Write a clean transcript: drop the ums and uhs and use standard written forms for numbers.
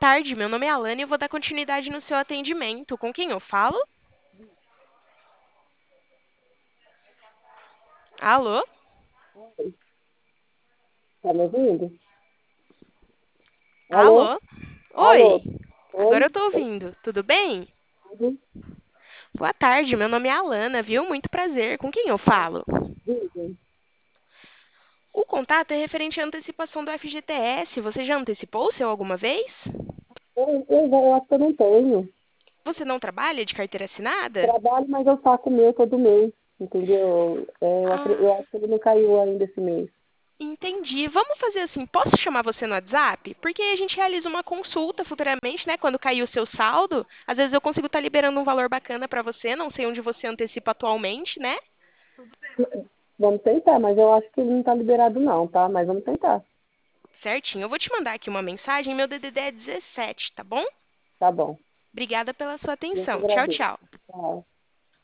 tarde, meu nome é Alana e eu vou dar continuidade no seu atendimento. Com quem eu falo? Alô? Tá me ouvindo? Alô? Alô? Oi, Alô? agora eu Oi? tô ouvindo. Tudo bem? Tudo? Boa tarde, meu nome é Alana, viu? Muito prazer. Com quem eu falo? Diga. O contato é referente à antecipação do FGTS. Você já antecipou o seu alguma vez? Eu acho que eu não tenho. Você não trabalha de carteira assinada? Trabalho, mas eu saco o meu todo mês, entendeu? Eu Ah, acho que ele não caiu ainda esse mês. entendi. Vamos fazer assim, posso chamar você no WhatsApp? Porque a gente realiza uma consulta futuramente, né? Quando cair o seu saldo, às vezes eu consigo estar liberando um valor bacana para você, não sei onde você antecipa atualmente, né? Vamos tentar, mas eu acho que ele não tá liberado não, tá? Mas vamos tentar. Certinho. Eu vou te mandar aqui uma mensagem, meu DDD é 17, tá bom? Tá bom. Obrigada pela sua Eu que atenção. Tchau, agradeço. tchau. Tchau.